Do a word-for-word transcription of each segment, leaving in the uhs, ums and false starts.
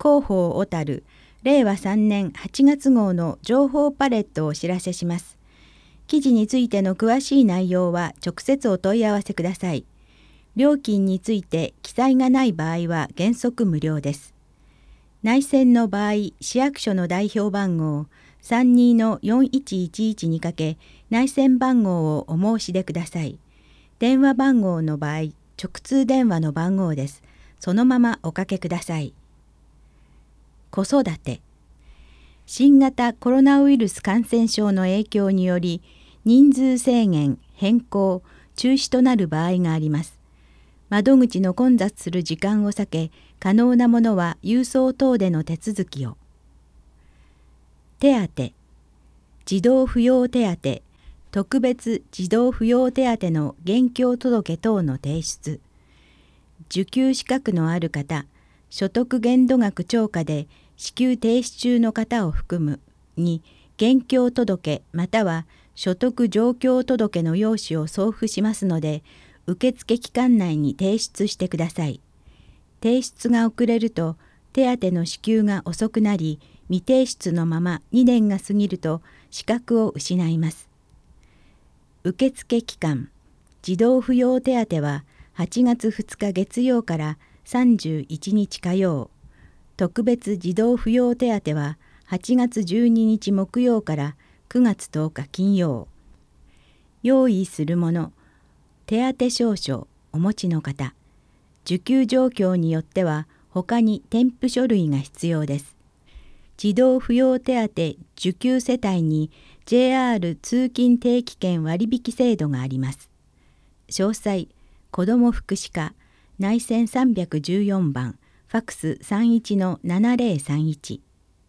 広報小樽れいわさんねんはちがつ号の情報パレットをお知らせします。記事についての詳しい内容は直接お問い合わせください。料金について記載がない場合は原則無料です。内線の場合、市役所の代表番号 さんにーよんいちいちいち にかけ内線番号をお申し出ください。電話番号の場合、直通電話の番号です。そのままおかけください。子育て。新型コロナウイルス感染症の影響により、人数制限、変更、中止となる場合があります。窓口の混雑する時間を避け、可能なものは郵送等での手続きを。手当、児童扶養手当、特別児童扶養手当の現況届等の提出。受給資格のある方、所得限度額超過で支給停止中の方を含むに、現況届または所得状況届の用紙を送付しますので、受付期間内に提出してください。提出が遅れると、手当の支給が遅くなり、未提出のままにねんが過ぎると資格を失います。受付期間、児童扶養手当ははちがつふつか月曜からさんじゅういちにち火曜、特別児童扶養手当ははちがつじゅうににち木曜からくがつとおか金曜。用意するもの、手当証書お持ちの方、受給状況によっては他に添付書類が必要です。児童扶養手当受給世帯に ジェイアール 通勤定期券割引制度があります。詳細、子ども福祉課、内線さんびゃくじゅうよんばん、ファックス さんいちのななぜろさんいち。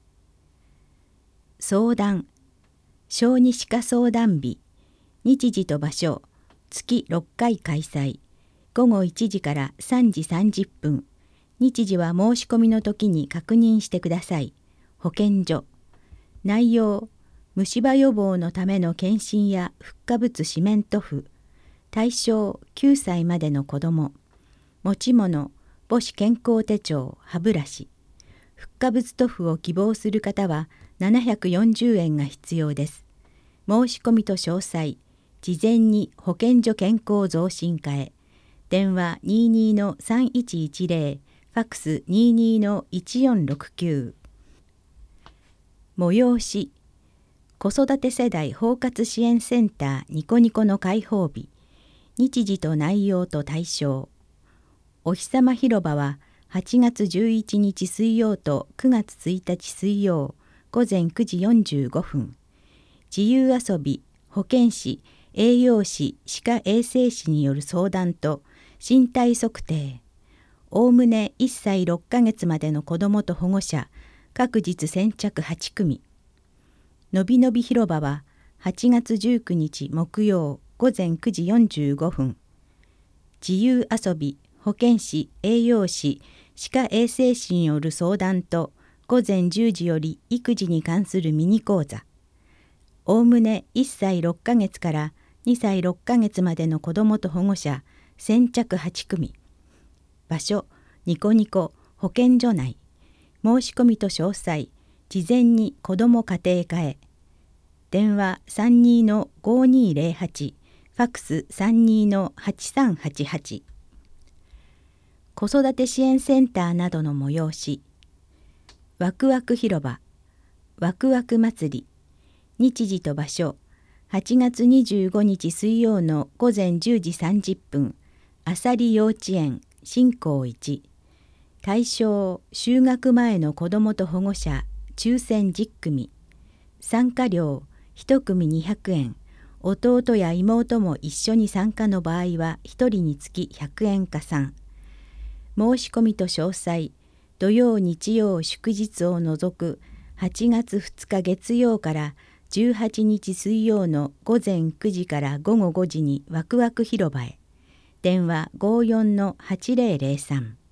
相談、小児歯科相談日、日時と場所、月ろっかい開催、ごごいちじからさんじさんじゅっぷん、日時は申し込みの時に確認してください。保健所。内容、虫歯予防のための検診やフッ化物四面塗布。対象きゅうさいまでの子ども。持ち物、母子健康手帳、歯ブラシ。フッ化物塗布を希望する方はななひゃくよんじゅうえんが必要です。申し込みと詳細、事前に保健所健康増進課へ。電話 にーにーのさんいちいちぜろ、ファックス にーにーのいちよんろくきゅう。催し、子育て世代包括支援センターニコニコの開放日、日時と内容と対象。おひさま広場ははちがつじゅういちにち水曜とくがつついたち水曜、ごぜんくじよんじゅうごふん。自由遊び、保健師、栄養士、歯科衛生士による相談と身体測定。おおむねいっさいろっかげつまでの子どもと保護者、各日先着はちくみ。のびのび広場ははちがつじゅうくにち木曜ごぜんくじよんじゅうごふん。自由遊び、保健師、栄養士、歯科衛生士による相談とごぜんじゅうじより育児に関するミニ講座。おおむねいっさいろっかげつからにさいろっかげつまでの子どもと保護者先着はちくみ。場所、ニコニコ保健所内。申し込みと詳細、事前に子ども家庭科へ。電話 さんにーのごにーぜろはち、ファックス さんにーのはちさんはちはち。子育て支援センターなどの催し。ワクワク広場、ワクワク祭り。日時と場所、はちがつにじゅうごにち水曜のごぜんじゅうじさんじゅっぷん、あさり幼稚園、新校いち。対象、就学前の子どもと保護者、抽選じゅっくみ。参加料、いちくみにひゃくえん。弟や妹も一緒に参加の場合はひとりにつきひゃくえん加算。申し込みと詳細、土曜日曜祝日を除くはちがつふつか月曜からじゅうはちにち水曜のごぜんくじからごごごじにワクワク広場へ。電話 ごよんのはちぜろぜろさん。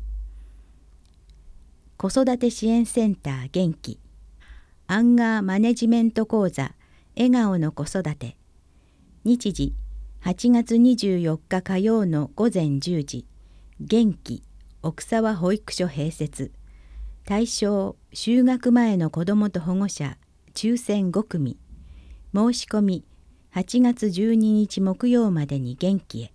子育て支援センター元気。アンガーマネジメント講座笑顔の子育て。日時はちがつにじゅうよっか火曜のごぜんじゅうじ。元気奥沢保育所併設。 対象就学前の子どもと保護者抽選ごくみ。申し込みはちがつじゅうににち木曜までに元気へ。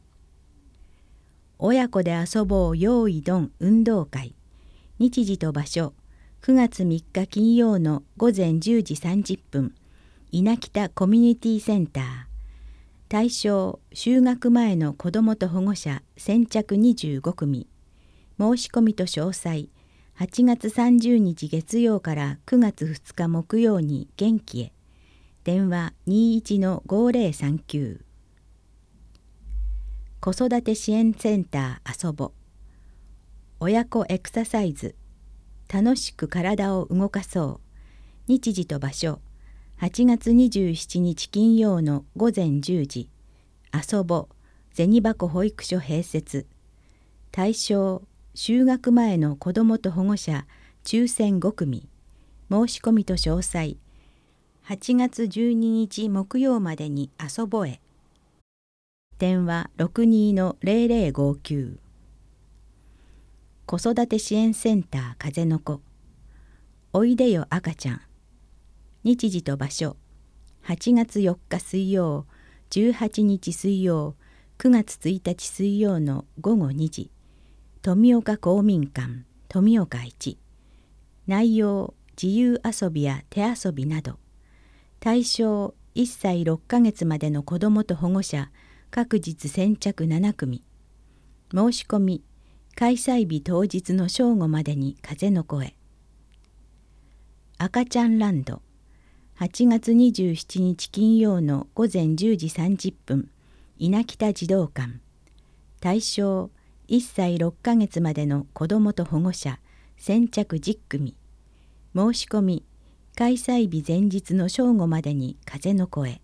親子で遊ぼう用意ドン運動会。日時と場所くがつみっか金曜のごぜんじゅうじさんじゅっぷん、稲北コミュニティセンター。対象就学前の子どもと保護者先着にじゅうごくみ。申し込みと詳細はちがつさんじゅうにち月曜からくがつふつか木曜に元気へ。電話 にじゅういちのごぜろさんきゅう。子育て支援センター遊ぼ。親子エクササイズ。楽しく体を動かそう。日時と場所はちがつにじゅうしちにち金曜のごぜんじゅうじ。遊ぼ銭箱保育所併設。対象就学前の子どもと保護者抽選ごくみ。申し込みと詳細はちがつじゅうににち木曜までに遊ぼへ。電話 ろくにのぜろぜろごきゅう。子育て支援センター風の子。おいでよ赤ちゃん。日時と場所はちがつよっか水曜、じゅうはちにち水曜、くがつついたち水曜のごごにじ。富岡公民館富岡いち。内容自由遊びや手遊びなど。対象いっさいろっかげつまでの子どもと保護者各日先着ななくみ。申し込み開催日当日の正午までに風の声。赤ちゃんランドはちがつにじゅうしちにち金曜のごぜんじゅうじさんじゅっぷん、稲北児童館。対象いっさいろっかげつまでの子どもと保護者先着じゅっくみ。申し込み開催日前日の正午までに風の声。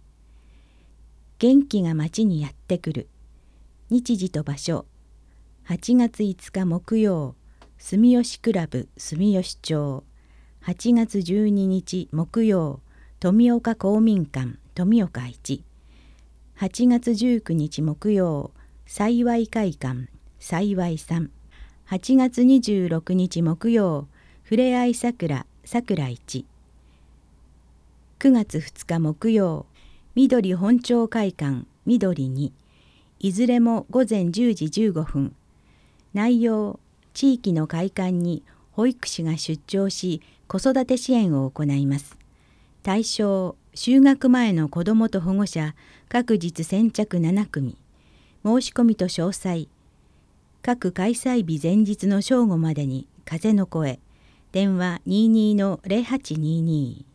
元気が町にやってくる。日時と場所はちがついつか木曜、住吉クラブ住吉町。はちがつじゅうににち木曜、富岡公民館富岡いち。はちがつじゅうくにち木曜、幸会館幸さん。はちがつにじゅうろくにち木曜、ふれあい桜桜いち。くがつふつか木曜、緑本町会館緑に。いずれもごぜんじゅうじじゅうごふん。内容地域の会館に保育士が出張し子育て支援を行います。対象就学前の子どもと保護者各日先着ななくみ。申し込みと詳細各開催日前日の正午までに風の声。電話 にじゅうにのぜろはちにじゅうに。